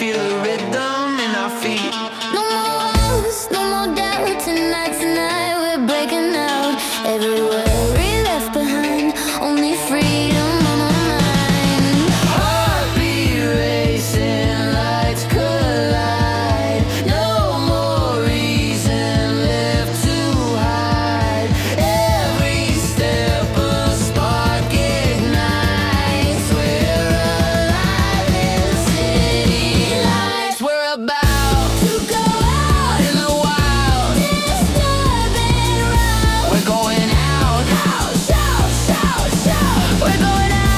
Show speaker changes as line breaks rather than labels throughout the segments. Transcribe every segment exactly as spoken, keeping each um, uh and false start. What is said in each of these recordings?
feel the rhythm in our feet.
No more walls, no more doubt. Tonight, tonight we're breaking out. Everywhere we left behind, only freedom on my mind.
Heartbeat racing, lights collide. No more reason left to hide. Every step a spark ignites. We're alive in city lights. We're about
To go out,
in the wild.
disturbing round.
We're going out.
Shout, shout, shout, shout.
We're going out.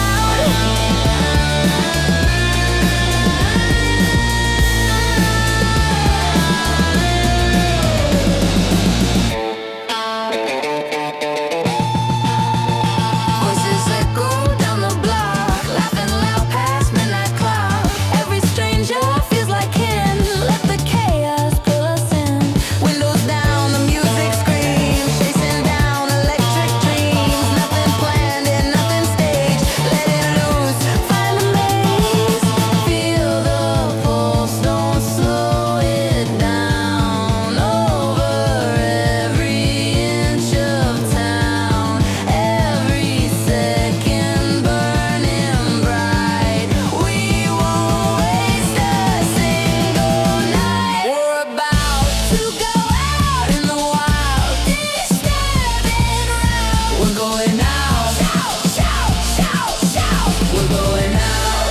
Voices echo down the block, laughing loud past midnight clock. Every stranger feels like kin. Let the chaos pull us in.
Windows down, the music screams, chasing down electric dreams. Nothing planned and nothing staged. Let it loose, find the maze. Feel the pulse, don't slow it down. Over every inch of town, every second burning bright. We won't waste a single night. We're about
To go out,
in the wild.
disturbing round.
We're going out.
Shout, shout, shout, shout.
We're going out.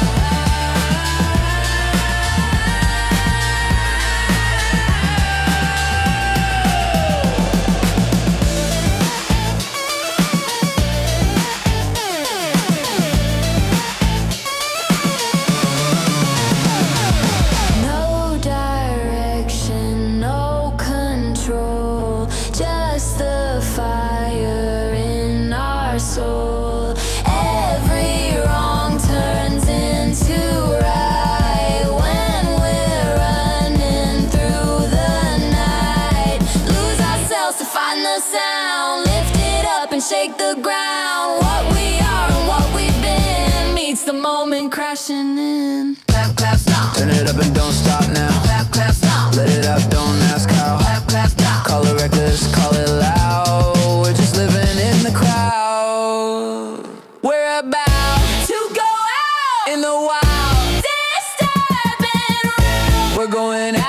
No direction, no control, just the fire in our soul. Every wrong turns into right when we're running through the night. Lose ourselves to find the sound, lift it up and shake the ground. What we are and what we've been meets the moment crashing in.
Clap, clap, stomp.
Turn it up and don't stop now.
Clap, clap, stomp.
Let it out, don't ask how.
Clap, clap, stomp.
Call it reckless, call it loud. We're just living in the crowd.
We're about
To go out,
in the wild.
disturbing round.
We're going out.